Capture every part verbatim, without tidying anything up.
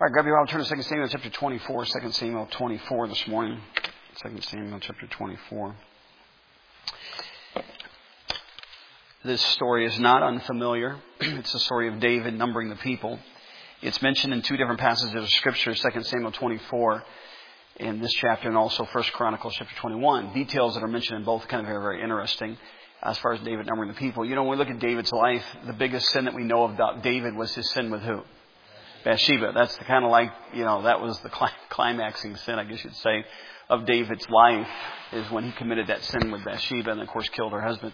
All right, grab your Bible, turn to Second Samuel chapter twenty-four. Second Samuel twenty-four this morning. Second Samuel chapter twenty-four. This story is not unfamiliar. It's the story of David numbering the people. It's mentioned in two different passages of Scripture, Second Samuel twenty-four in this chapter and also First Chronicles chapter twenty-one. Details that are mentioned in both kind of very, very interesting as far as David numbering the people. You know, when we look at David's life, the biggest sin that we know of David was his sin with who? Bathsheba. That's the kind of like, you know, that was the climaxing sin, I guess you'd say, of David's life, is when he committed that sin with Bathsheba and, of course, killed her husband.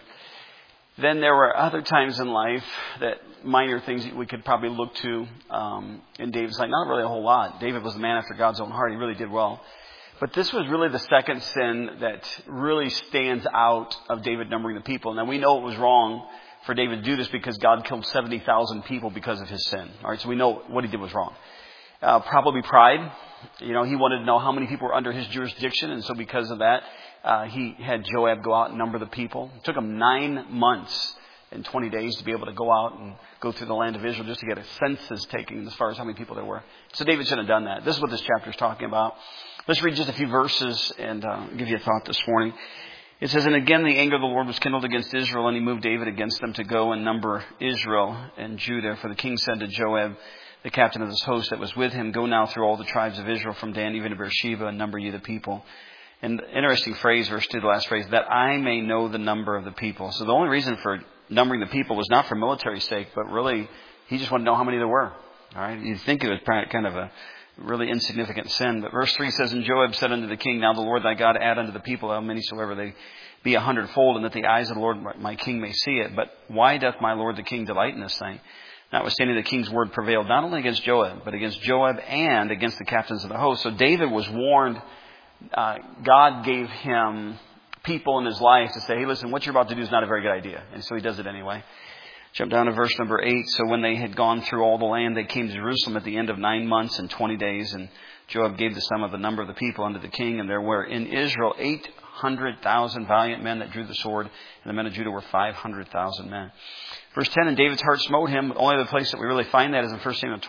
Then there were other times in life that minor things that we could probably look to um, in David's life. Not really a whole lot. David was a man after God's own heart. He really did well. But this was really the second sin that really stands out of David numbering the people. Now, we know it was wrong for David to do this because God killed seventy thousand people because of his sin. All right, so we know what he did was wrong. Uh, probably pride. You know, he wanted to know how many people were under his jurisdiction, and so because of that, uh, he had Joab go out and number the people. It took him nine months and twenty days to be able to go out and go through the land of Israel just to get a census taken as far as how many people there were. So David shouldn't have done that. This is what this chapter is talking about. Let's read just a few verses and uh, give you a thought this morning. It says, "And again the anger of the Lord was kindled against Israel, and he moved David against them to go and number Israel and Judah. For the king said to Joab, the captain of his host that was with him, Go now through all the tribes of Israel from Dan even to Beersheba, and number ye the people." And interesting phrase, verse two, the last phrase, "that I may know the number of the people." So the only reason for numbering the people was not for military sake, but really he just wanted to know how many there were. All right, you'd think it was kind of a really insignificant sin. But verse three says, "And Joab said unto the king, Now the Lord thy God add unto the people how many soever they be a hundredfold, and that the eyes of the Lord my king may see it. But why doth my lord the king delight in this thing?" Notwithstanding, the king's word prevailed not only against Joab, but against Joab and against the captains of the host. So David was warned. Uh, God gave him people in his life to say, "Hey, listen, what you're about to do is not a very good idea." And so he does it anyway. Jump down to verse number eight. "So when they had gone through all the land, they came to Jerusalem at the end of nine months and twenty days. And Joab gave the sum of the number of the people unto the king. And there were in Israel eight hundred thousand valiant men that drew the sword. And the men of Judah were five hundred thousand men." Verse ten, "And David's heart smote him." Only the place that we really find that is in First Samuel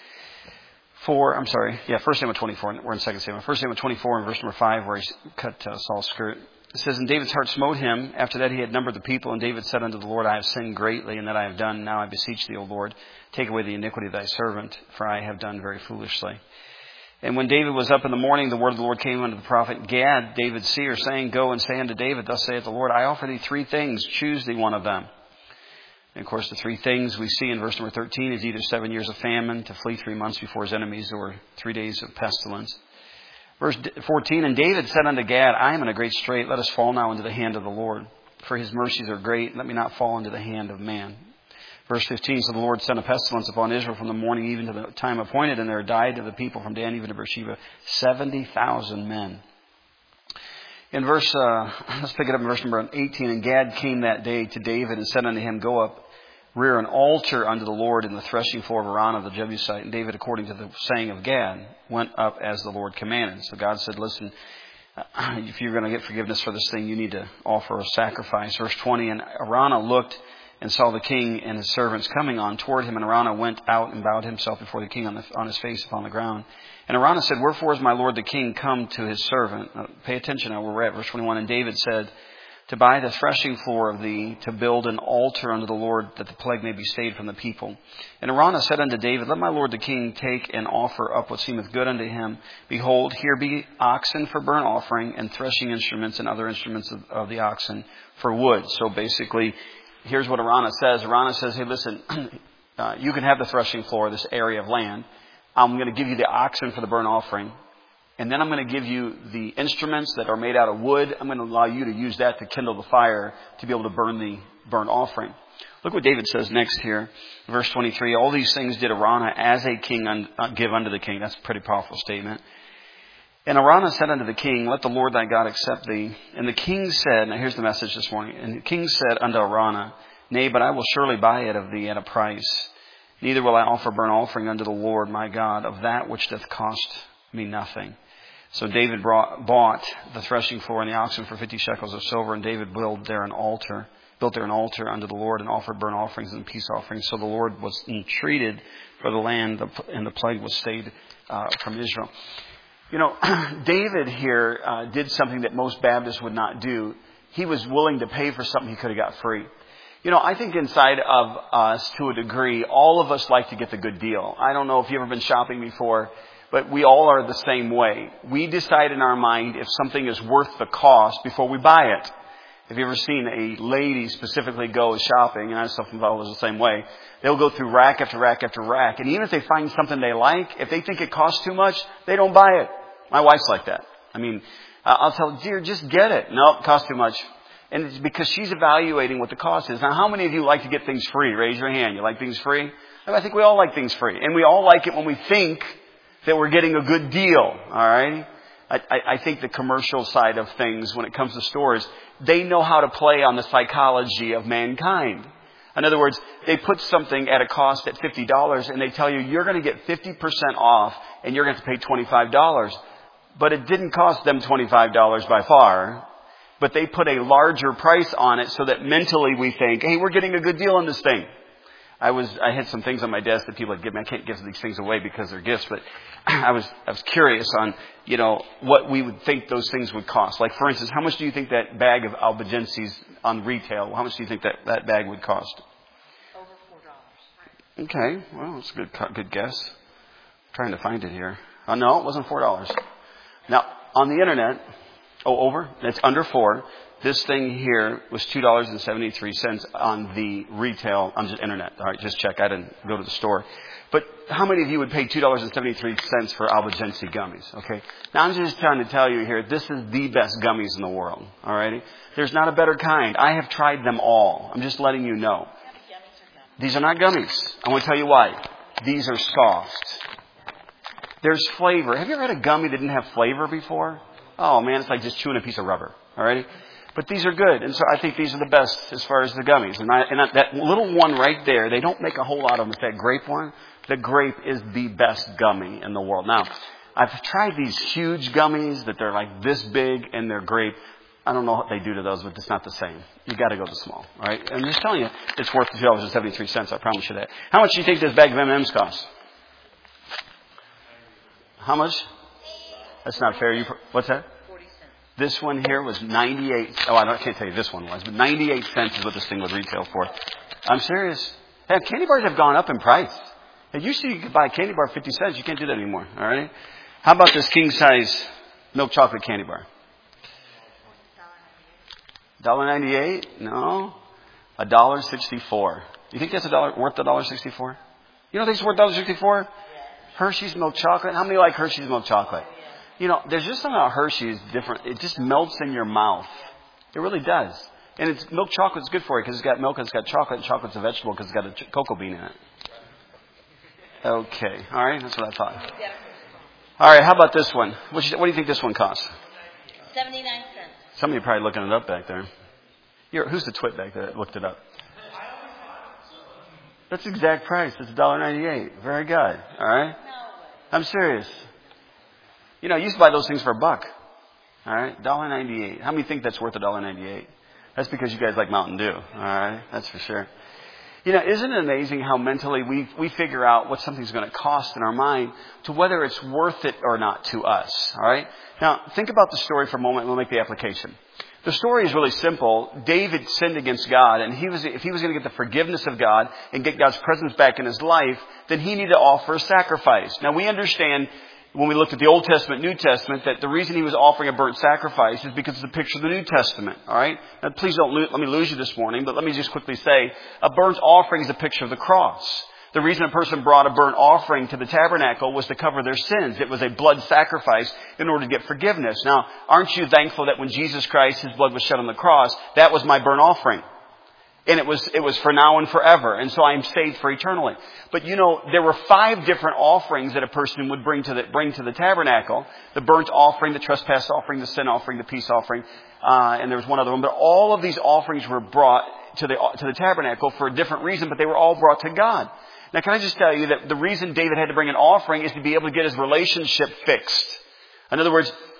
twenty-four. I'm sorry. Yeah, First Samuel twenty-four. We're in Second Samuel. First Samuel twenty-four and verse number five, where he cut uh, Saul's skirt. It says, "And David's heart smote him. After that he had numbered the people. And David said unto the Lord, I have sinned greatly, and that I have done. Now I beseech thee, O Lord, take away the iniquity of thy servant, for I have done very foolishly. And when David was up in the morning, the word of the Lord came unto the prophet Gad, David's seer, saying, Go and say unto David, Thus saith the Lord, I offer thee three things. Choose thee one of them." And of course, the three things we see in verse number thirteen is either seven years of famine, to flee three months before his enemies, or three days of pestilence. Verse fourteen, "And David said unto Gad, I am in a great strait. Let us fall now into the hand of the Lord. For his mercies are great. Let me not fall into the hand of man." Verse fifteen, "So the Lord sent a pestilence upon Israel from the morning even to the time appointed, and there died of the people from Dan even to Beersheba seventy thousand men." In verse, uh, let's pick it up in verse number eighteen. "And Gad came that day to David and said unto him, Go up, rear an altar unto the Lord in the threshing floor of Araunah the Jebusite. And David, according to the saying of Gad, went up as the Lord commanded." So God said, "Listen, if you're going to get forgiveness for this thing, you need to offer a sacrifice." Verse twenty, "And Araunah looked and saw the king and his servants coming on toward him. And Araunah went out and bowed himself before the king on, the, on his face upon the ground. And Araunah said, Wherefore is my lord the king come to his servant?" Now, pay attention now where we're at. Verse twenty-one, "And David said, To buy the threshing floor of thee, to build an altar unto the Lord, that the plague may be stayed from the people. And Araunah said unto David, Let my lord the king take and offer up what seemeth good unto him. Behold, here be oxen for burnt offering, and threshing instruments and other instruments of, of the oxen for wood." So basically, here's what Araunah says. Araunah says, "Hey, listen, uh, you can have the threshing floor, this area of land. I'm going to give you the oxen for the burnt offering. And then I'm going to give you the instruments that are made out of wood. I'm going to allow you to use that to kindle the fire to be able to burn the burnt offering." Look what David says next here. Verse twenty-three, "All these things did Araunah as a king un- uh, give unto the king." That's a pretty powerful statement. "And Araunah said unto the king, Let the Lord thy God accept thee. And the king said," now here's the message this morning. "And the king said unto Araunah, Nay, but I will surely buy it of thee at a price. Neither will I offer burnt offering unto the Lord my God of that which doth cost me nothing." So David brought, bought the threshing floor and the oxen for fifty shekels of silver, and David built there an altar built there an altar unto the Lord and offered burnt offerings and peace offerings. So the Lord was entreated for the land, and the plague was stayed uh, from Israel. You know, David here uh, did something that most Baptists would not do. He was willing to pay for something he could have got free. You know, I think inside of us, to a degree, all of us like to get the good deal. I don't know if you've ever been shopping before, but we all are the same way. We decide in our mind if something is worth the cost before we buy it. Have you ever seen a lady specifically go shopping, and I myself was the same way, they'll go through rack after rack after rack, and even if they find something they like, if they think it costs too much, they don't buy it. My wife's like that. I mean, I'll tell her, dear, just get it. No, it costs too much. And it's because she's evaluating what the cost is. Now, how many of you like to get things free? Raise your hand. You like things free? I think we all like things free. And we all like it when we think that we're getting a good deal. All right? I, I think the commercial side of things, when it comes to stores, they know how to play on the psychology of mankind. In other words, they put something at a cost at fifty dollars and they tell you you're going to get fifty percent off and you're going to have to pay twenty-five dollars. But it didn't cost them twenty-five dollars by far. But they put a larger price on it so that mentally we think, hey, we're getting a good deal on this thing. I was, I had some things on my desk that people had given me. I can't give these things away because they're gifts, but I was, I was curious on, you know, what we would think those things would cost. Like, for instance, how much do you think that bag of Albigenses on retail, how much do you think that, that bag would cost? Over four dollars. Okay. Well, that's a good, good guess. I'm trying to find it here. Oh, no, it wasn't four dollars. Now, on the internet, oh, over? That's under four. This thing here was two dollars and seventy-three cents on the retail, on the internet. All right, just check. I didn't go to the store. But how many of you would pay two dollars and seventy-three cents for Albigense gummies? Okay. Now, I'm just trying to tell you here, this is the best gummies in the world. All righty? There's not a better kind. I have tried them all. I'm just letting you know. These are not gummies. I want to tell you why. These are soft. There's flavor. Have you ever had a gummy that didn't have flavor before? Oh, man, it's like just chewing a piece of rubber. All righty? But these are good. And so I think these are the best as far as the gummies. And, I, and I, that little one right there, they don't make a whole lot of them. It's that grape one. The grape is the best gummy in the world. Now, I've tried these huge gummies that they're like this big and they're grape. I don't know what they do to those, but it's not the same. You got to go to small. All right? I'm just telling you, it's worth two dollars and seventy-three cents. I promise you that. How much do you think this bag of M and M's costs? How much? That's not fair. You, what's that? This one here was ninety-eight. Oh, I can't tell you this one was, but ninety-eight cents is what this thing would retail for. I'm serious. Hey, candy bars have gone up in price. It used to you could buy a candy bar fifty cents. You can't do that anymore. All right. How about this king size milk chocolate candy bar? one dollar ninety-eight? No. one dollar sixty-four. You think that's a dollar worth one dollar sixty-four? You don't think it's worth one dollar sixty-four? Hershey's milk chocolate. How many like Hershey's milk chocolate? You know, there's just something about Hershey's different. It just melts in your mouth. It really does. And it's milk chocolate's good for you because it's got milk and it's got chocolate, and chocolate's a vegetable because it's got a ch- cocoa bean in it. Okay. All right. That's what I thought. All right. How about this one? What, you, what do you think this one costs? seventy-nine cents. Somebody probably looking it up back there. You're, who's the twit back there that looked it up? That's the exact price. It's one dollar ninety-eight. Very good. All right. I'm serious. You know, I used to buy those things for a buck. All right. one dollar ninety-eight. How many think that's worth one dollar ninety-eight? That's because you guys like Mountain Dew. All right. That's for sure. You know, isn't it amazing how mentally we, we figure out what something's going to cost in our mind to whether it's worth it or not to us. All right. Now, think about the story for a moment and we'll make the application. The story is really simple. David sinned against God, and he was, if he was going to get the forgiveness of God and get God's presence back in his life, then he needed to offer a sacrifice. Now, we understand when we looked at the Old Testament, New Testament, that the reason he was offering a burnt sacrifice is because it's a picture of the New Testament. All right? Now, please don't lo- let me lose you this morning, but let me just quickly say, a burnt offering is a picture of the cross. The reason a person brought a burnt offering to the tabernacle was to cover their sins. It was a blood sacrifice in order to get forgiveness. Now, aren't you thankful that when Jesus Christ, his blood was shed on the cross, that was my burnt offering? And it was, it was for now and forever. And so I'm saved for eternally. But you know, there were five different offerings that a person would bring to the, bring to the tabernacle. The burnt offering, the trespass offering, the sin offering, the peace offering. Uh, and there was one other one. But all of these offerings were brought to the, to the tabernacle for a different reason, but they were all brought to God. Now, can I just tell you that the reason David had to bring an offering is to be able to get his relationship fixed. In other words,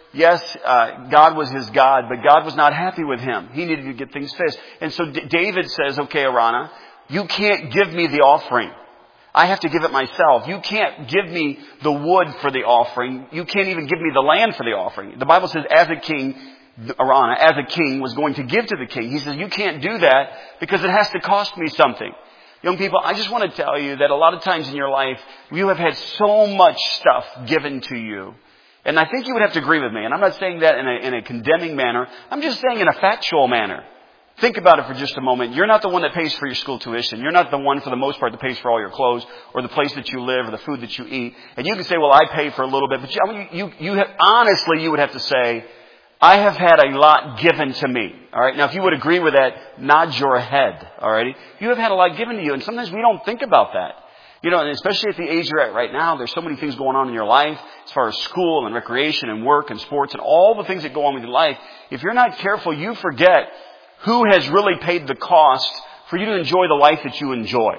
yes, uh, God was his God, but God was not happy with him. He needed to get things fixed. And so D- David says, okay, Araunah, you can't give me the offering. I have to give it myself. You can't give me the wood for the offering. You can't even give me the land for the offering. The Bible says as a king, Araunah, as a king, was going to give to the king. He says, you can't do that because it has to cost me something. Young people, I just want to tell you that a lot of times in your life, you have had so much stuff given to you. And I think you would have to agree with me. And I'm not saying that in a, in a condemning manner. I'm just saying in a factual manner. Think about it for just a moment. You're not the one that pays for your school tuition. You're not the one, for the most part, that pays for all your clothes or the place that you live or the food that you eat. And you can say, well, I pay for a little bit. But you, I mean, you, you have, honestly, you would have to say, I have had a lot given to me. All right. Now, if you would agree with that, nod your head. All righty. You have had a lot given to you. And sometimes we don't think about that. You know, and especially at the age you're at right now, there's so many things going on in your life as far as school and recreation and work and sports and all the things that go on with your life. If you're not careful, you forget who has really paid the cost for you to enjoy the life that you enjoy.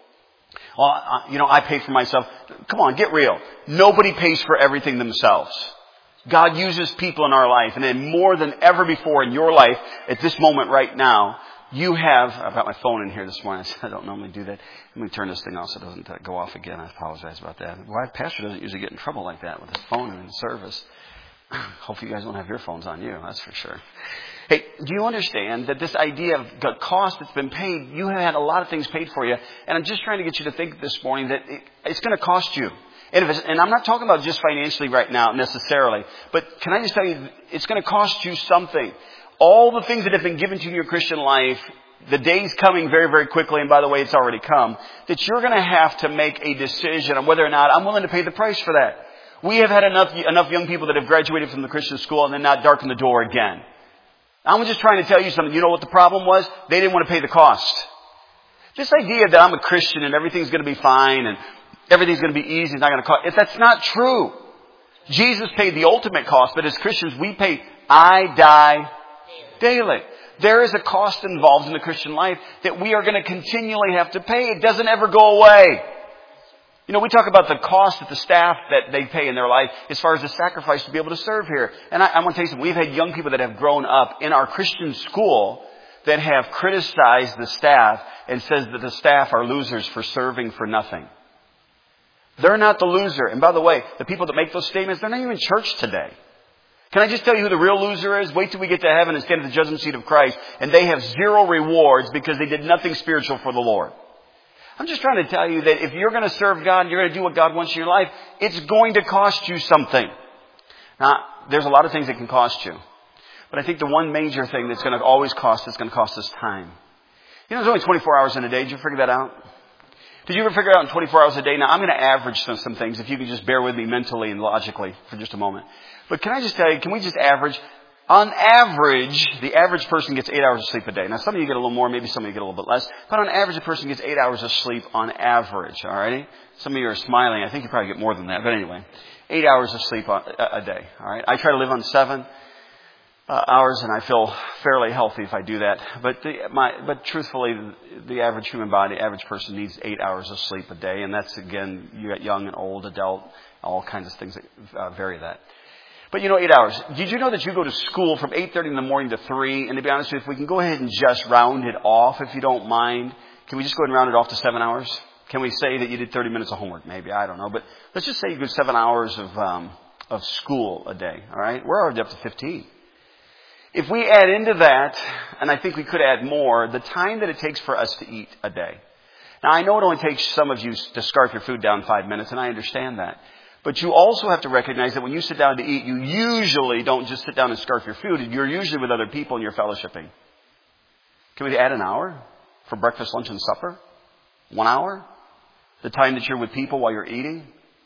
Well, I, you know, I pay for myself. Come on, get real. Nobody pays for everything themselves. God uses people in our life, and then more than ever before in your life, at this moment right now, you have, I've got my phone in here this morning. I don't normally do that. Let me turn this thing off so it doesn't uh, go off again. I apologize about that. Why, Pastor doesn't usually get in trouble like that with his phone in the service. Hopefully you guys don't have your phones on you, that's for sure. Hey, do you understand that this idea of the cost that's been paid, you have had a lot of things paid for you, and I'm just trying to get you to think this morning that it, it's going to cost you. And, if it's, and I'm not talking about just financially right now necessarily, but can I just tell you, it's going to cost you something. All the things that have been given to you in your Christian life, the day's coming very, very quickly, and by the way, it's already come, that you're going to have to make a decision on whether or not I'm willing to pay the price for that. We have had enough, enough young people that have graduated from the Christian school and then not darkened the door again. I'm just trying to tell you something. You know what the problem was? They didn't want to pay the cost. This idea that I'm a Christian and everything's going to be fine and everything's going to be easy, it's not going to cost. If that's not true. Jesus paid the ultimate cost, but as Christians, we pay I die daily. There is a cost involved in the Christian life that we are going to continually have to pay. It doesn't ever go away. You know, we talk about the cost that the staff that they pay in their life as far as the sacrifice to be able to serve here. And I, I want to tell you something. We've had young people that have grown up in our Christian school that have criticized the staff and says that the staff are losers for serving for nothing. They're not the loser. And by the way, the people that make those statements, they're not even in church today. Can I just tell you who the real loser is? Wait till we get to heaven and stand at the judgment seat of Christ, and they have zero rewards because they did nothing spiritual for the Lord. I'm just trying to tell you that if you're going to serve God and you're going to do what God wants in your life, it's going to cost you something. Now, there's a lot of things that can cost you. But I think the one major thing that's going to always cost is going to cost us time. You know, there's only twenty-four hours in a day. Did you figure that out? Did you ever figure out in twenty-four hours a day? Now, I'm going to average some, some things, if you could just bear with me mentally and logically for just a moment. But can I just tell you, can we just average? On average, the average person gets eight hours of sleep a day. Now, some of you get a little more, maybe some of you get a little bit less. But on average, a person gets eight hours of sleep on average, all righty? Some of you are smiling. I think you probably get more than that. But anyway, eight hours of sleep a, a day, all right? I try to live on seven uh, hours, and I feel fairly healthy if I do that. But the, my, but truthfully, the average human body, average person needs eight hours of sleep a day. And that's, again, you got young and old, adult, all kinds of things that uh, vary that. But you know, eight hours. Did you know that you go to school from eight thirty in the morning to three? And to be honest with you, if we can go ahead and just round it off, if you don't mind, can we just go ahead and round it off to seven hours? Can we say that you did thirty minutes of homework? Maybe. I don't know. But let's just say you did seven hours of, um, of school a day. All right. We're already up to fifteen. If we add into that, and I think we could add more, the time that it takes for us to eat a day. Now, I know it only takes some of you to scarf your food down five minutes, and I understand that. But you also have to recognize that when you sit down to eat, you usually don't just sit down and scarf your food. You're usually with other people and you're fellowshipping. Can we add an hour for breakfast, lunch, and supper? One hour? The time that you're with people while you're eating?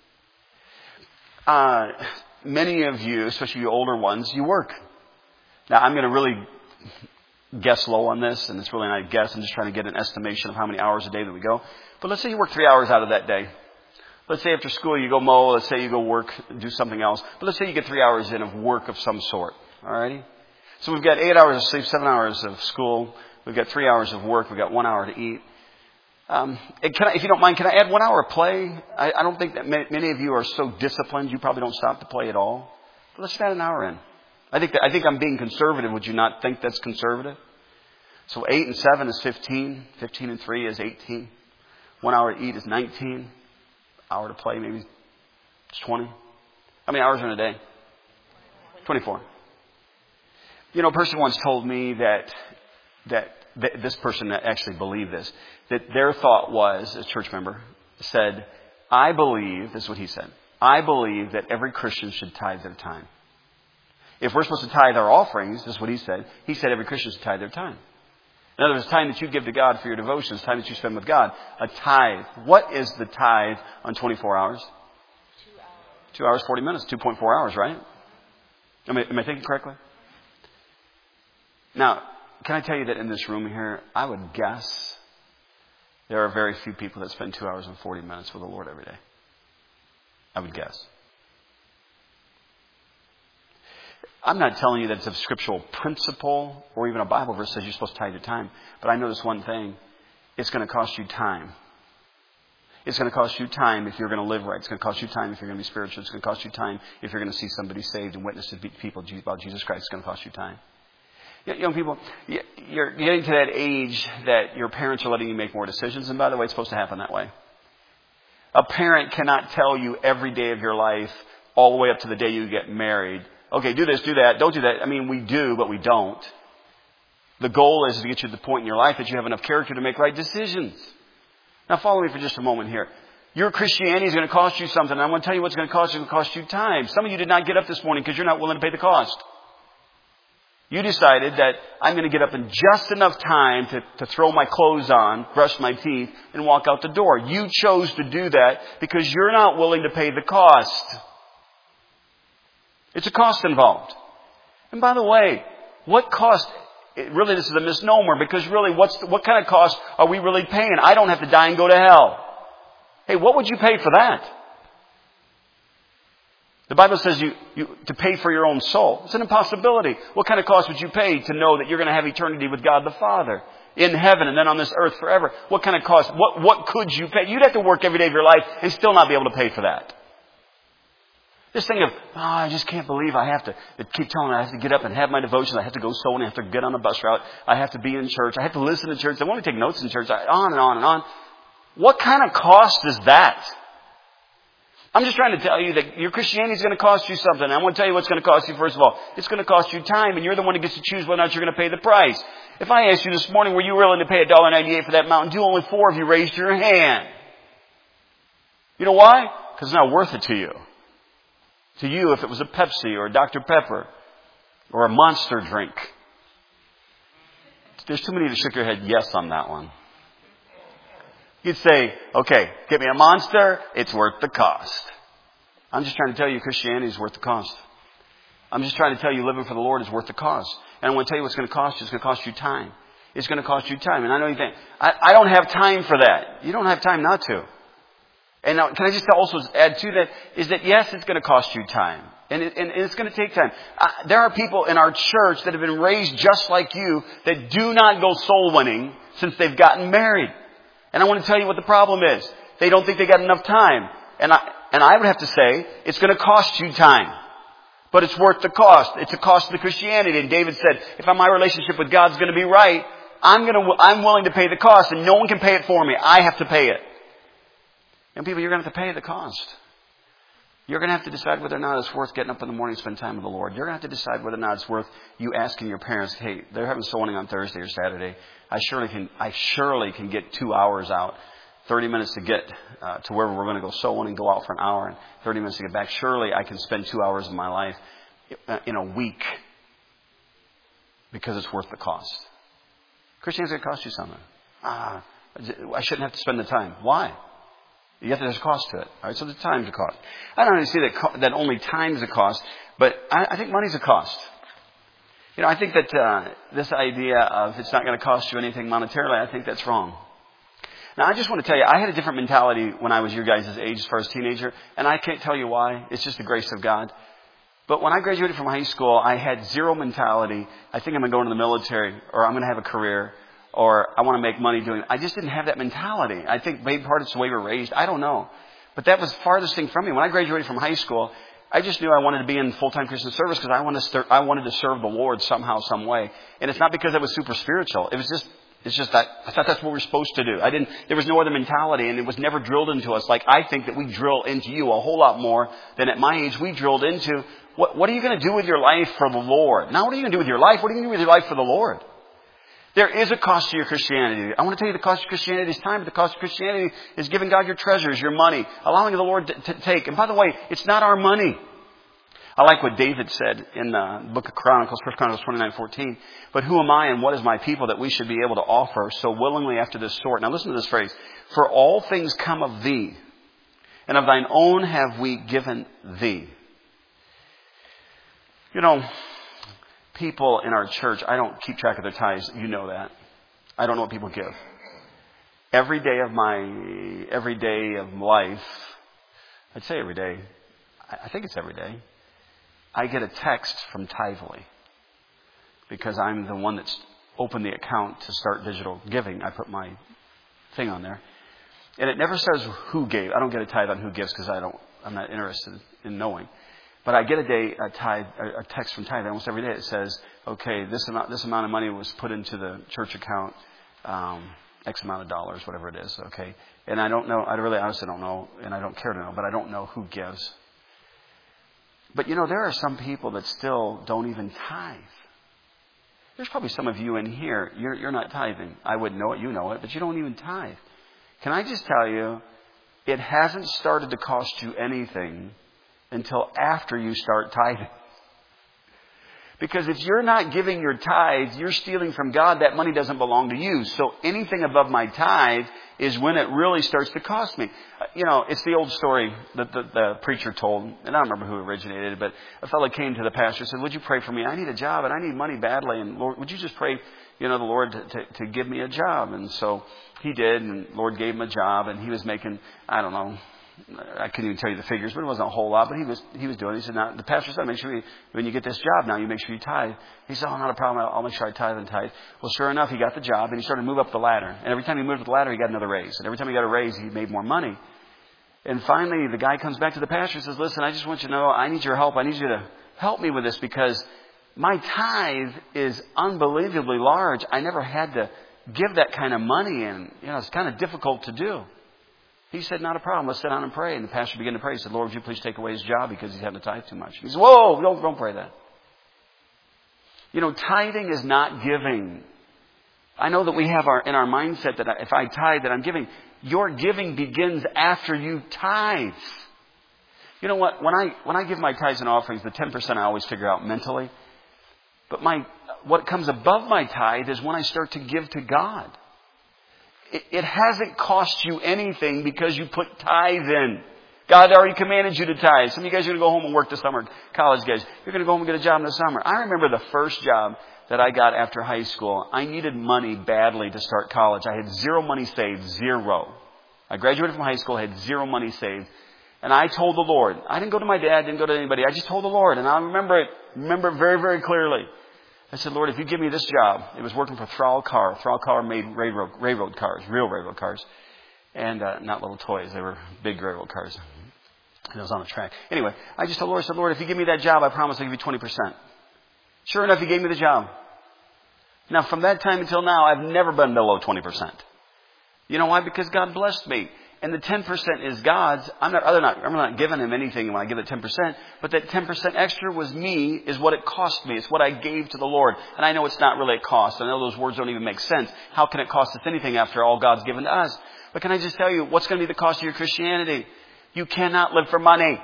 Uh, many of you, especially you older ones, you work. Now, I'm going to really guess low on this, and it's really not a guess. I'm just trying to get an estimation of how many hours a day that we go. But let's say you work three hours out of that day. Let's say after school you go mow. Let's say you go work, do something else. But let's say you get three hours in of work of some sort. Alrighty? So we've got eight hours of sleep, seven hours of school. We've got three hours of work. We've got one hour to eat. Um, can I, if you don't mind, can I add one hour of play? I, I don't think that many, many of you are so disciplined you probably don't stop to play at all. Let's add an hour in. I think that, I think I'm being conservative. Would you not think that's conservative? So eight and seven is fifteen. Fifteen and three is eighteen. One hour to eat is nineteen. Hour to play maybe it's twenty. How many hours in a day? twenty-four. You know, a person once told me that that, that this person actually believed this. That their thought was, a church member, said, I believe, this is what he said, I believe that every Christian should tithe their time. If we're supposed to tithe our offerings, this is what he said, he said every Christian should tithe their time. In other words, time that you give to God for your devotions, time that you spend with God, a tithe. What is the tithe on twenty-four hours? Two hours. Two hours, forty minutes, two point four hours, right? Am I, am I thinking correctly? Now, can I tell you that in this room here, I would guess there are very few people that spend two hours and forty minutes with the Lord every day. I would guess. I'm not telling you that it's a scriptural principle or even a Bible verse says you're supposed to tithe your time. But I know this one thing. It's going to cost you time. It's going to cost you time if you're going to live right. It's going to cost you time if you're going to be spiritual. It's going to cost you time if you're going to see somebody saved and witness to people about Jesus Christ. It's going to cost you time. Young people, you're getting to that age that your parents are letting you make more decisions. And by the way, it's supposed to happen that way. A parent cannot tell you every day of your life all the way up to the day you get married, okay, do this, do that, don't do that. I mean, we do, but we don't. The goal is to get you to the point in your life that you have enough character to make right decisions. Now, follow me for just a moment here. Your Christianity is going to cost you something. And I want to tell you what's going to cost you. It's going to cost you time. Some of you did not get up this morning because you're not willing to pay the cost. You decided that I'm going to get up in just enough time to, to throw my clothes on, brush my teeth, and walk out the door. You chose to do that because you're not willing to pay the cost. It's a cost involved. And by the way, what cost? Really, this is a misnomer because really, what's the, what kind of cost are we really paying? I don't have to die and go to hell. Hey, what would you pay for that? The Bible says you, you to pay for your own soul. It's an impossibility. What kind of cost would you pay to know that you're going to have eternity with God the Father in heaven and then on this earth forever? What kind of cost? What what could you pay? You'd have to work every day of your life and still not be able to pay for that. This thing of, oh, I just can't believe I have to keep telling me I have to get up and have my devotions. I have to go sow and I have to get on a bus route. I have to be in church. I have to listen to church. I want to take notes in church. On and on and on. What kind of cost is that? I'm just trying to tell you that your Christianity is going to cost you something. I want to tell you what's going to cost you, first of all. It's going to cost you time, and you're the one who gets to choose whether or not you're going to pay the price. If I asked you this morning, were you willing to pay one dollar ninety-eight for that Mountain Dew? Only four of you raised your hand. You know why? Because it's not worth it to you. To you, if it was a Pepsi or a Doctor Pepper or a Monster drink. There's too many that shook your head yes on that one. You'd say, okay, get me a Monster, it's worth the cost. I'm just trying to tell you Christianity is worth the cost. I'm just trying to tell you living for the Lord is worth the cost. And I want to tell you what's going to cost you. It's going to cost you time. It's going to cost you time. And I know you think, I, I don't have time for that. You don't have time not to. And now, can I just also add to that, is that yes, it's going to cost you time. And, it, and it's going to take time. Uh, there are people in our church that have been raised just like you that do not go soul winning since they've gotten married. And I want to tell you what the problem is. They don't think they got enough time. And I, and I would have to say, it's going to cost you time. But it's worth the cost. It's a cost to Christianity. And David said, if my relationship with God's going to be right, I'm going to, I'm willing to pay the cost. And no one can pay it for me. I have to pay it. And people, you're going to have to pay the cost. You're going to have to decide whether or not it's worth getting up in the morning and spend time with the Lord. You're going to have to decide whether or not it's worth you asking your parents, hey, they're having soul winning on Thursday or Saturday. I surely can, I surely can get two hours out, thirty minutes to get uh, to wherever we're going to go soul winning, go out for an hour and thirty minutes to get back. Surely I can spend two hours of my life in a week because it's worth the cost. Christianity is going to cost you something. Ah, I shouldn't have to spend the time. Why? Yet there's a cost to it. All right, so the time's a cost. I don't really see that co- that only time's a cost, but I, I think money's a cost. You know, I think that uh, this idea of it's not going to cost you anything monetarily, I think that's wrong. Now, I just want to tell you, I had a different mentality when I was your guys' age as far as teenager, and I can't tell you why. It's just the grace of God. But when I graduated from high school, I had zero mentality. I think I'm going to go into the military, or I'm going to have a career, or I want to make money doing it. I just didn't have that mentality. I think maybe part of it's the way we were raised. I don't know. But that was the farthest thing from me. When I graduated from high school, I just knew I wanted to be in full-time Christian service because I wanted to start, I wanted to serve the Lord somehow, some way. And it's not because I was super spiritual. It was just, it's just that I thought that's what we're supposed to do. I didn't, there was no other mentality, and it was never drilled into us. Like I think that we drill into you a whole lot more than at my age we drilled into. What, what are you going to do with your life for the Lord? Not what are you going to do with your life? What are you going to do with your life for the Lord? There is a cost to your Christianity. I want to tell you the cost of Christianity is time, but the cost of Christianity is giving God your treasures, your money, allowing the Lord to, to take. And by the way, it's not our money. I like what David said in the book of Chronicles, First Chronicles twenty-nine fourteen. But who am I and what is my people that we should be able to offer so willingly after this sort? Now listen to this phrase. For all things come of thee, and of thine own have we given thee. You know, people in our church, I don't keep track of their tithes. You know that. I don't know what people give. Every day of my, every day of life, I'd say every day, I think it's every day, I get a text from Tithely. Because I'm the one that's opened the account to start digital giving. I put my thing on there. And it never says who gave. I don't get a tithe on who gives because I don't, I'm not interested in knowing. But I get a day, a tithe, a text from Tithe almost every day. It says, okay, this amount, this amount of money was put into the church account, um, X amount of dollars, whatever it is. Okay. And I don't know, I really honestly don't know, and I don't care to know, but I don't know who gives. But you know, there are some people that still don't even tithe. There's probably some of you in here, you're, you're not tithing. I wouldn't know it, you know it, but you don't even tithe. Can I just tell you, it hasn't started to cost you anything until after you start tithing. Because if you're not giving your tithes, you're stealing from God. That money doesn't belong to you. So anything above my tithe is when it really starts to cost me. You know, it's the old story that the, the preacher told, and I don't remember who originated it, but a fellow came to the pastor and said, would you pray for me? I need a job and I need money badly. And Lord, would you just pray, you know, the Lord to, to, to give me a job? And so he did, and the Lord gave him a job, and he was making, I don't know, I couldn't even tell you the figures, but it wasn't a whole lot. But he was he was doing it. He said, now, the pastor said, make sure you, when you get this job now, you make sure you tithe. He said, oh, not a problem. I'll make sure I tithe and tithe. Well, sure enough, he got the job, and he started to move up the ladder. And every time he moved up the ladder, he got another raise. And every time he got a raise, he made more money. And finally, the guy comes back to the pastor and says, listen, I just want you to know, I need your help. I need you to help me with this because my tithe is unbelievably large. I never had to give that kind of money, and you know, it's kind of difficult to do. He said, not a problem. Let's sit down and pray. And the pastor began to pray. He said, Lord, would you please take away his job because he's having to tithe too much. He said, whoa, don't, don't pray that. You know, tithing is not giving. I know that we have our in our mindset that if I tithe, that I'm giving. Your giving begins after you tithe. You know what? When I when I give my tithes and offerings, the ten percent I always figure out mentally. But my what comes above my tithe is when I start to give to God. It hasn't cost you anything because you put tithe in. God already commanded you to tithe. Some of you guys are going to go home and work this summer. College guys, you're going to go home and get a job in the summer. I remember the first job that I got after high school. I needed money badly to start college. I had zero money saved. Zero. I graduated from high school, had zero money saved. And I told the Lord. I didn't go to my dad, didn't go to anybody. I just told the Lord. And I remember it, remember it very, very clearly. I said, Lord, if you give me this job, it was working for Thrall Car. Thrall Car made railroad, railroad cars, real railroad cars. And uh, not little toys. They were big railroad cars. And it was on the track. Anyway, I just told the Lord, I said, Lord, if you give me that job, I promise I'll give you twenty percent. Sure enough, he gave me the job. Now, from that time until now, I've never been below twenty percent. You know why? Because God blessed me. And the ten percent is God's. I'm not, other not, I'm not giving him anything when I give it ten percent. But that ten percent extra was me, is what it cost me. It's what I gave to the Lord. And I know it's not really a cost. I know those words don't even make sense. How can it cost us anything after all God's given to us? But can I just tell you, what's going to be the cost of your Christianity? You cannot live for money.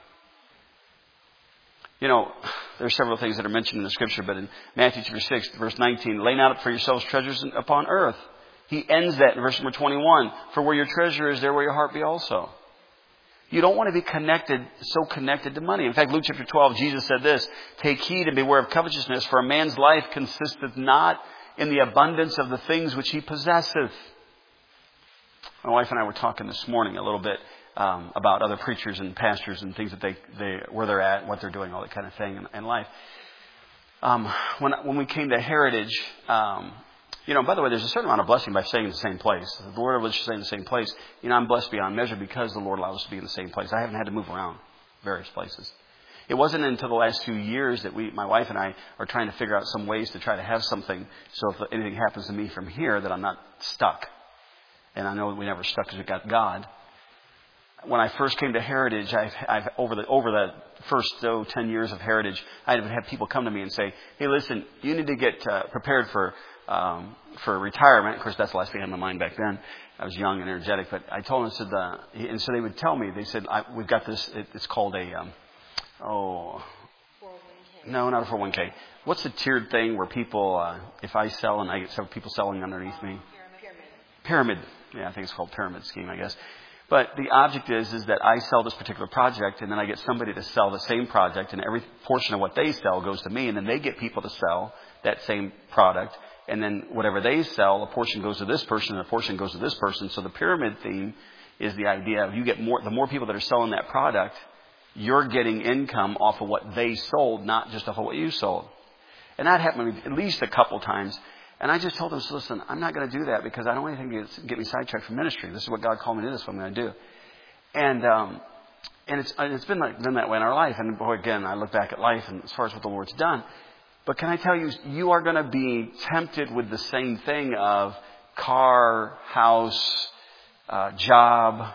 You know, there are several things that are mentioned in the Scripture, but in Matthew chapter six, verse nineteen, lay not up for yourselves treasures upon earth. He ends that in verse number twenty-one. For where your treasure is, there will your heart be also. You don't want to be connected, so connected to money. In fact, Luke chapter twelve, Jesus said this, take heed and beware of covetousness, for a man's life consisteth not in the abundance of the things which he possesseth. My wife and I were talking this morning a little bit um, about other preachers and pastors and things that they, they where they're at, what they're doing, all that kind of thing in, in life. Um, when when we came to Heritage, um, you know, by the way, there's a certain amount of blessing by staying in the same place. The Lord lets you stay in the same place. You know, I'm blessed beyond measure because the Lord allows us to be in the same place. I haven't had to move around various places. It wasn't until the last few years that we, my wife and I, are trying to figure out some ways to try to have something so if anything happens to me from here that I'm not stuck. And I know we never stuck because we got God. When I first came to Heritage, I've, I've over the over the first oh, ten years of Heritage, I would have people come to me and say, "Hey, listen, you need to get uh, prepared for um, for retirement." Of course, that's the last thing I had in my mind back then. I was young and energetic, but I told them, I said, uh, and so they would tell me. They said, I, "We've got this. It, it's called a um, oh, four oh one k. no, not a four oh one k. What's the tiered thing where people, uh, if I sell and I get several people selling underneath me? Pyramid. Pyramid. Yeah, I think it's called pyramid scheme, I guess." But the object is, is that I sell this particular project, and then I get somebody to sell the same project, and every portion of what they sell goes to me, and then they get people to sell that same product, and then whatever they sell, a portion goes to this person, and a portion goes to this person. So the pyramid theme is the idea of you get more, the more people that are selling that product, you're getting income off of what they sold, not just off of what you sold. And that happened at least a couple times. And I just told them, so listen, I'm not going to do that because I don't want anything to get me sidetracked from ministry. This is what God called me to do. This is what I'm going to do. And um, and it's it's been like been that way in our life. And boy, again, I look back at life and as far as what the Lord's done. But can I tell you, you are going to be tempted with the same thing of car, house, uh, job,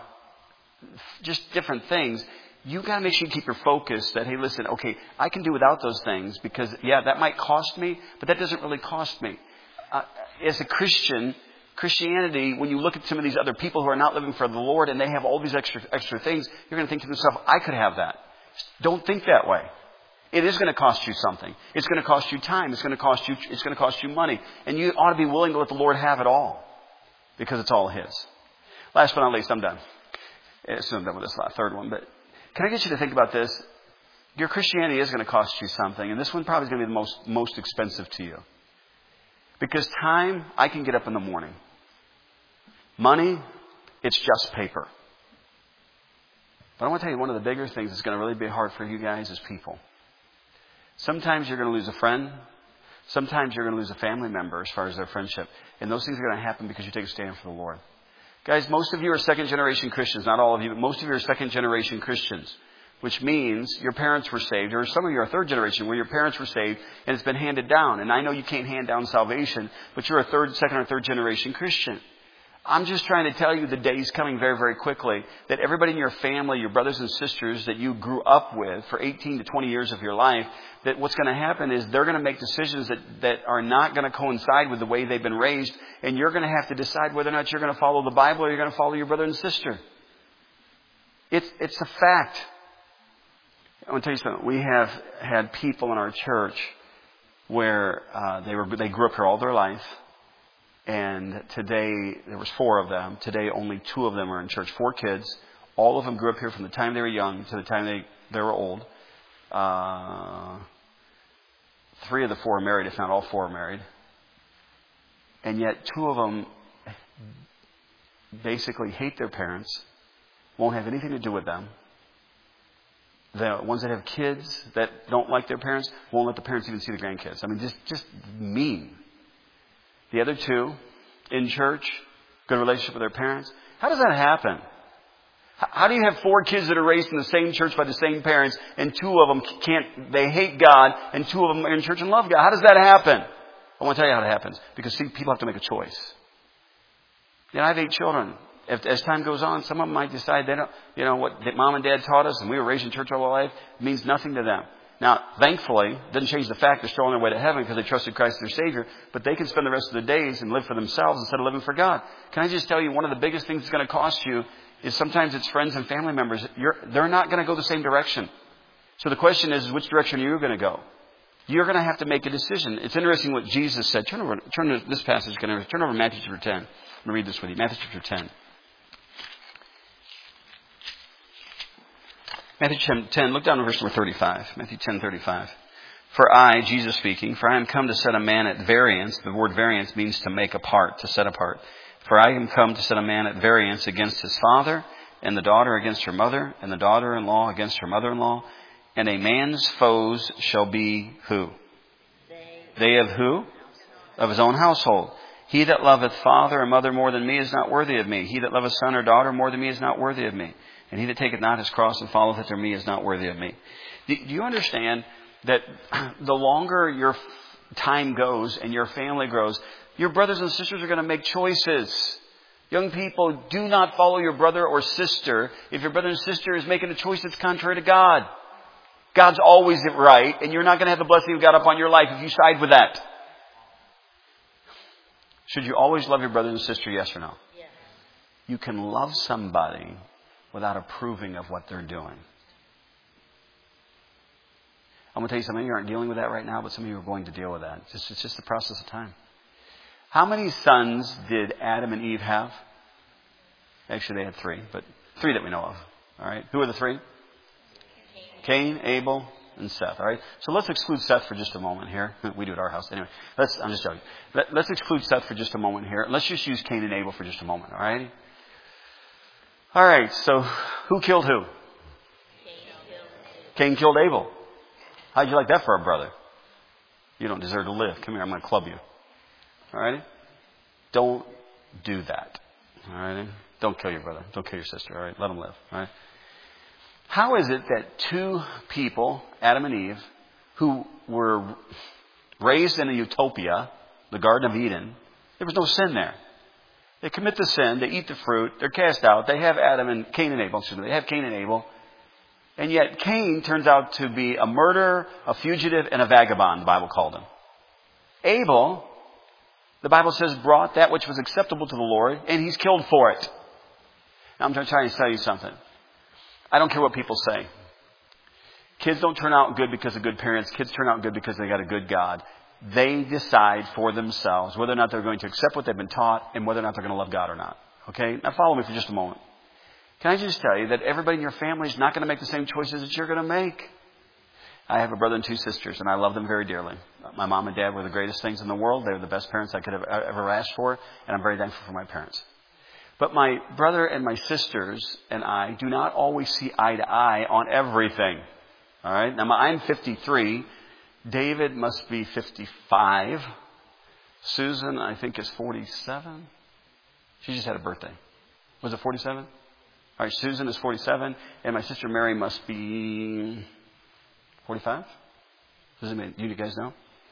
just different things. You got to make sure you keep your focus that, hey, listen, okay, I can do without those things because, yeah, that might cost me, but that doesn't really cost me. Uh, as a Christian, Christianity, when you look at some of these other people who are not living for the Lord and they have all these extra extra things, you're going to think to yourself, I could have that. Don't think that way. It is going to cost you something. It's going to cost you time. It's going to cost you. It's going to cost you money, and you ought to be willing to let the Lord have it all, because it's all His. Last but not least, I'm done. Soon I'm done with this third one, but can I get you to think about this? Your Christianity is going to cost you something, and this one probably is going to be the most most expensive to you. Because time, I can get up in the morning. Money, it's just paper. But I want to tell you one of the bigger things that's going to really be hard for you guys is people. Sometimes you're going to lose a friend. Sometimes you're going to lose a family member as far as their friendship. And those things are going to happen because you take a stand for the Lord. Guys, most of you are second generation Christians. Not all of you, but most of you are second generation Christians. Which means your parents were saved, or some of you are third generation where your parents were saved and it's been handed down. And I know you can't hand down salvation, but you're a third, second or third generation Christian. I'm just trying to tell you the day's coming very, very quickly that everybody in your family, your brothers and sisters that you grew up with for eighteen to twenty years of your life, that what's going to happen is they're going to make decisions that, that are not going to coincide with the way they've been raised. And you're going to have to decide whether or not you're going to follow the Bible or you're going to follow your brother and sister. It's, it's a fact. I want to tell you something. We have had people in our church where uh, they were they grew up here all their life, and today there was four of them. Today only two of them are in church. Four kids. All of them grew up here from the time they were young to the time they, they were old. Uh, three of the four are married, if not all four are married. And yet two of them basically hate their parents, won't have anything to do with them. The ones that have kids that don't like their parents won't let the parents even see the grandkids. I mean, just just mean. The other two, in church, good relationship with their parents. How does that happen? How do you have four kids that are raised in the same church by the same parents, and two of them can't, they hate God, and two of them are in church and love God? How does that happen? I want to tell you how it happens. Because, see, people have to make a choice. You know, I have eight children. If, as time goes on, some of them might decide they don't, you know, what that mom and dad taught us and we were raised in church all our life means nothing to them. Now, thankfully, it doesn't change the fact they're still on their way to heaven because they trusted Christ as their Savior, but they can spend the rest of the days and live for themselves instead of living for God. Can I just tell you, one of the biggest things it's going to cost you is sometimes it's friends and family members. You're, they're not going to go the same direction. So the question is, which direction are you going to go? You're going to have to make a decision. It's interesting what Jesus said. Turn over, turn to this passage. Turn over to Matthew chapter ten. I'm going to read this with you. Matthew chapter ten. Matthew ten, look down to verse number thirty-five. Matthew ten, thirty-five. For I, Jesus speaking, for I am come to set a man at variance. The word variance means to make apart, to set apart. For I am come to set a man at variance against his father, and the daughter against her mother, and the daughter-in-law against her mother-in-law. And a man's foes shall be who? They, they of who? Of his own household. He that loveth father or mother more than me is not worthy of me. He that loveth son or daughter more than me is not worthy of me. And he that taketh not his cross and followeth after me is not worthy of me. Do you understand that the longer your time goes and your family grows, your brothers and sisters are going to make choices. Young people, do not follow your brother or sister if your brother and sister is making a choice that's contrary to God. God's always right, and you're not going to have the blessing of God upon your life if you side with that. Should you always love your brother and sister, yes or no? Yes. You can love somebody without approving of what they're doing. I'm going to tell you something. You aren't dealing with that right now, but some of you are going to deal with that. It's just, it's just the process of time. How many sons did Adam and Eve have? Actually, they had three, but three that we know of. All right. Who are the three? Cain, Cain Abel, and Seth. All right. So let's exclude Seth for just a moment here. We do at our house anyway. Let's. I'm just joking. Let, let's exclude Seth for just a moment here. Let's just use Cain and Abel for just a moment. All right. All right. So who killed who? Cain killed Abel. How'd you like that for a brother? You don't deserve to live. Come here. I'm going to club you. All right? Don't do that. All right? Don't kill your brother. Don't kill your sister. All right? Let them live. All right? How is it that two people, Adam and Eve, who were raised in a utopia, the Garden of Eden, there was no sin there. They commit the sin. They eat the fruit. They're cast out. They have Adam and Cain and Abel. Excuse me. They have Cain and Abel. And yet Cain turns out to be a murderer, a fugitive, and a vagabond, the Bible called him. Abel, the Bible says, brought that which was acceptable to the Lord, and he's killed for it. Now, I'm trying to tell you something. I don't care what people say. Kids don't turn out good because of good parents. Kids turn out good because they got a good God. They decide for themselves whether or not they're going to accept what they've been taught and whether or not they're going to love God or not. Okay? Now, follow me for just a moment. Can I just tell you that everybody in your family is not going to make the same choices that you're going to make? I have a brother and two sisters, and I love them very dearly. My mom and dad were the greatest things in the world. They were the best parents I could have ever asked for, and I'm very thankful for my parents. But my brother and my sisters and I do not always see eye to eye on everything. All right? Now, I'm fifty-three. David must be fifty-five. Susan, I think, is forty-seven. She just had a birthday. Was it forty-seven? All right, Susan is forty-seven, and my sister Mary must be forty-five? Does it mean you guys know?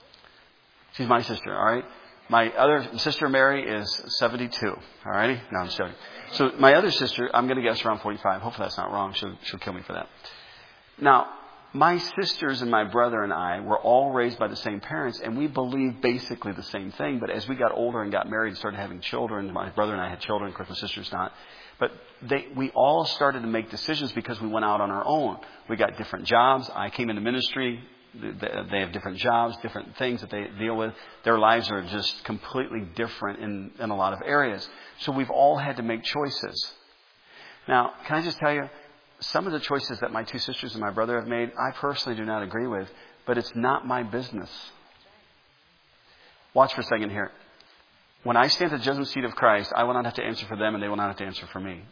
She's my sister, all right? My other sister Mary is seventy-two, all righty? No, I'm just joking. So my other sister, I'm going to guess around forty-five. Hopefully that's not wrong. She'll, she'll kill me for that. Now, my sisters and my brother and I were all raised by the same parents, and we believed basically the same thing. But as we got older and got married and started having children, my brother and I had children, of course my sister's not. But they, we all started to make decisions because we went out on our own. We got different jobs. I came into ministry. They have different jobs, different things that they deal with. Their lives are just completely different in, in a lot of areas. So we've all had to make choices. Now, can I just tell you, some of the choices that my two sisters and my brother have made, I personally do not agree with, but it's not my business. Watch for a second here. When I stand at the judgment seat of Christ, I will not have to answer for them and they will not have to answer for me.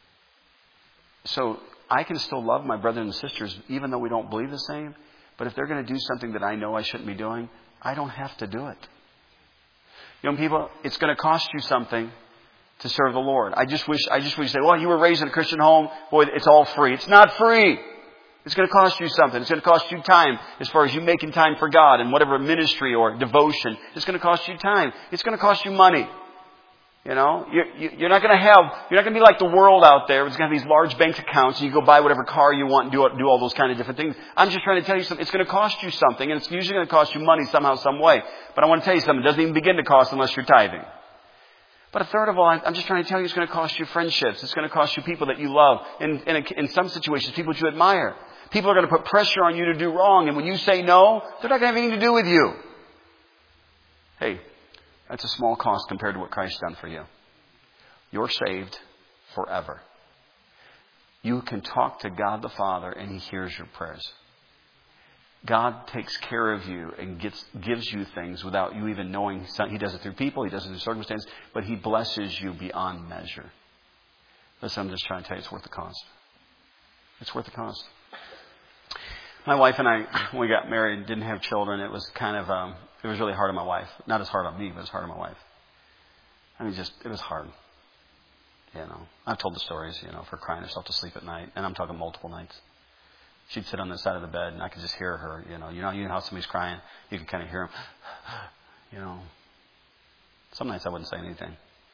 So I can still love my brothers and sisters even though we don't believe the same. But if they're going to do something that I know I shouldn't be doing, I don't have to do it. Young people, it's going to cost you something to serve the Lord. I just wish, I just wish you say, well, you were raised in a Christian home. Boy, it's all free. It's not free. It's going to cost you something. It's going to cost you time as far as you making time for God and whatever ministry or devotion. It's going to cost you time. It's going to cost you money. You know, you're, you're not going to have, you're not going to be like the world out there. It's going to have these large bank accounts and you go buy whatever car you want and do, do all those kind of different things. I'm just trying to tell you something. It's going to cost you something, and it's usually going to cost you money somehow, some way. But I want to tell you something. It doesn't even begin to cost unless you're tithing. But a third of all, I'm just trying to tell you it's going to cost you friendships. It's going to cost you people that you love. In, in, in some situations, people that you admire. People are going to put pressure on you to do wrong. And when you say no, they're not going to have anything to do with you. Hey, that's a small cost compared to what Christ's done for you. You're saved forever. You can talk to God the Father and He hears your prayers. God takes care of you and gets, gives you things without you even knowing. He does it through people. He does it through circumstances. But He blesses you beyond measure. Listen, I'm just trying to tell you it's worth the cost. It's worth the cost. My wife and I, when we got married, didn't have children. It was kind of, um, it was really hard on my wife. Not as hard on me, but it was hard on my wife. I mean, just, it was hard. You know, I've told the stories, you know, for crying herself to sleep at night. And I'm talking multiple nights. she'd sit on the side of the bed, and I could just hear her. You know, you know, you know how somebody's crying, you can kind of hear them. You know, some nights I wouldn't say anything.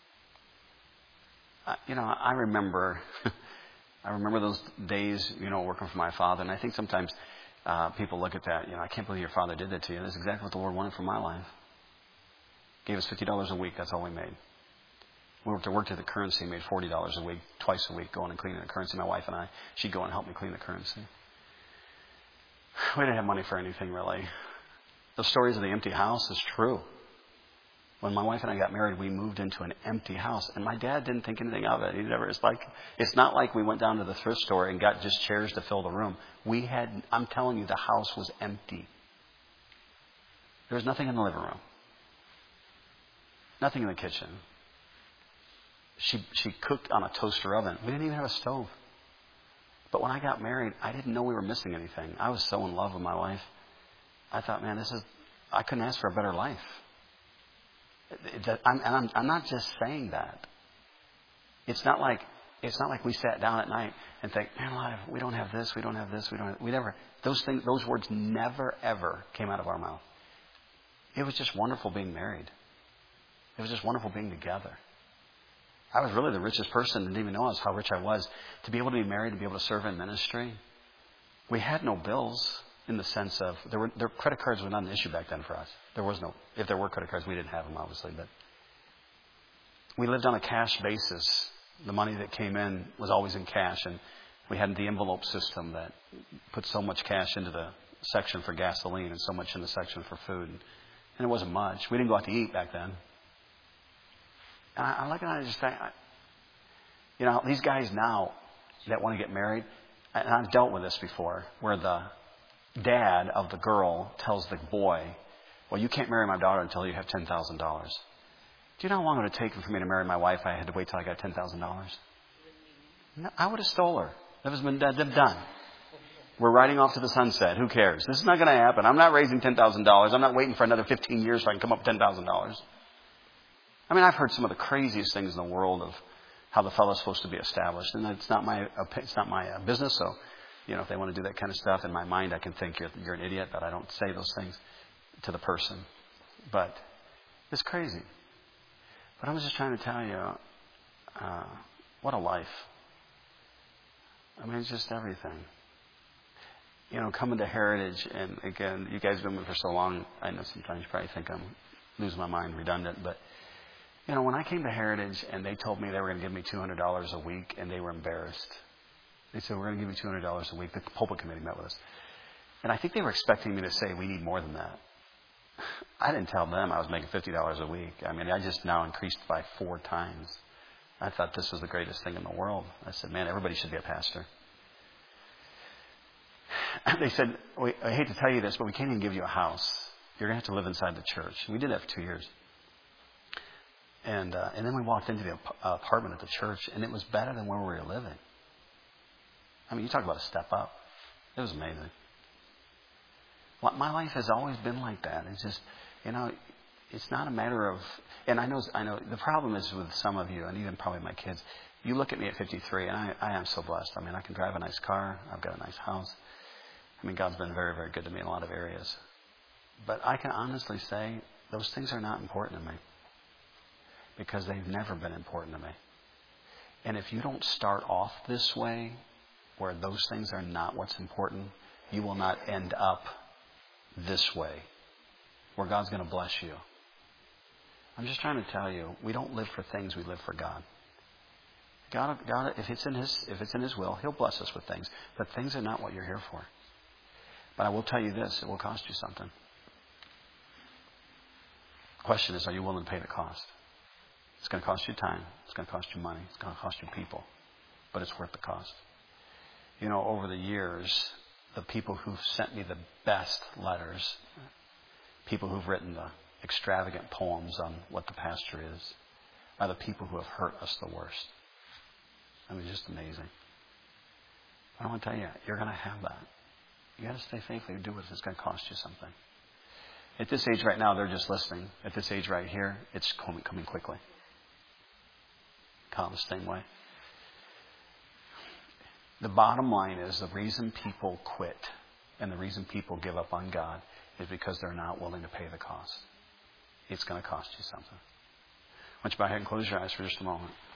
I, you know, I remember, I remember those days. You know, working for my father, and I think sometimes uh, people look at that. You know, I can't believe your father did that to you. That's exactly what the Lord wanted for my life. Gave us fifty dollars a week. That's all we made. We worked to work to the currency, made forty dollars a week, twice a week, going and cleaning the currency. My wife and I, she'd go and help me clean the currency. We didn't have money for anything, really. The stories of the empty house is true. When my wife and I got married, we moved into an empty house, and my dad didn't think anything of it. He never. It's like it's not like we went down to the thrift store and got just chairs to fill the room. We had. I'm telling you, the house was empty. There was nothing in the living room. Nothing in the kitchen. She she cooked on a toaster oven. We didn't even have a stove. But when I got married, I didn't know we were missing anything. I was so in love with my wife. I thought, man, this is. I couldn't ask for a better life. I'm, and I'm, I'm not just saying that. It's not like it's not like we sat down at night and think, man, we don't have this, we don't have this, we don't. Have, we never. Those things, those words never ever came out of our mouth. It was just wonderful being married. It was just wonderful being together. I was really the richest person. Didn't even know how rich I was. To be able to be married, to be able to serve in ministry. We had no bills in the sense of there were there, credit cards were not an issue back then for us. There was no. If there were credit cards, we didn't have them, obviously. But we lived on a cash basis. The money that came in was always in cash, and we had the envelope system that put so much cash into the section for gasoline and so much in the section for food, and it wasn't much. We didn't go out to eat back then. And I, I look at it and I just think, I, you know, these guys now that want to get married, and I've dealt with this before, where the dad of the girl tells the boy, well, you can't marry my daughter until you have ten thousand dollars. Do you know how long it would have taken for me to marry my wife if I had to wait till I got ten thousand dollars? No, I would have stole her. That was been done. We're riding off to the sunset. Who cares? This is not going to happen. I'm not raising ten thousand dollars. I'm not waiting for another fifteen years so I can come up with ten thousand dollars. I mean, I've heard some of the craziest things in the world of how the fellow's supposed to be established. And it's not my it's not my uh, business. So, you know, if they want to do that kind of stuff, in my mind, I can think you're, you're an idiot, but I don't say those things to the person. But it's crazy. But I was just trying to tell you, uh, what a life. I mean, it's just everything. You know, coming to Heritage, and again, you guys have been with me for so long, I know sometimes you probably think I'm losing my mind, redundant, but you know, when I came to Heritage and they told me they were going to give me two hundred dollars a week, and they were embarrassed. They said, we're going to give you two hundred dollars a week. The pulpit committee met with us. And I think they were expecting me to say, we need more than that. I didn't tell them I was making fifty dollars a week. I mean, I just now increased by four times. I thought this was the greatest thing in the world. I said, man, everybody should be a pastor. They said, we, I hate to tell you this, but we can't even give you a house. You're going to have to live inside the church. We did that for two years. And uh, and then we walked into the apartment at the church, and it was better than where we were living. I mean, you talk about a step up. It was amazing. Well, my life has always been like that. It's just, you know, it's not a matter of, and I know, I know the problem is with some of you, and even probably my kids. You look at me at fifty-three, and I, I am so blessed. I mean, I can drive a nice car. I've got a nice house. I mean, God's been very, very good to me in a lot of areas. But I can honestly say those things are not important to me. Because they've never been important to me. And if you don't start off this way, where those things are not what's important, you will not end up this way, where God's going to bless you. I'm just trying to tell you, we don't live for things, we live for God. God, God if it's in His, if it's in His will, He'll bless us with things. But things are not what you're here for. But I will tell you this, it will cost you something. The question is, are you willing to pay the cost? It's going to cost you time. It's going to cost you money. It's going to cost you people. But it's worth the cost. You know, over the years, the people who've sent me the best letters, people who've written the extravagant poems on what the pastor is, are the people who have hurt us the worst. I mean, just amazing. I want to tell you, you're going to have that. You got to stay faithful. You do it. It's going to cost you something. At this age right now, they're just listening. At this age right here, it's coming, coming quickly. Kind of the same way. The bottom line is the reason people quit and the reason people give up on God is because they're not willing to pay the cost. It's going to cost you something. Why don't you bow your head and close your eyes for just a moment.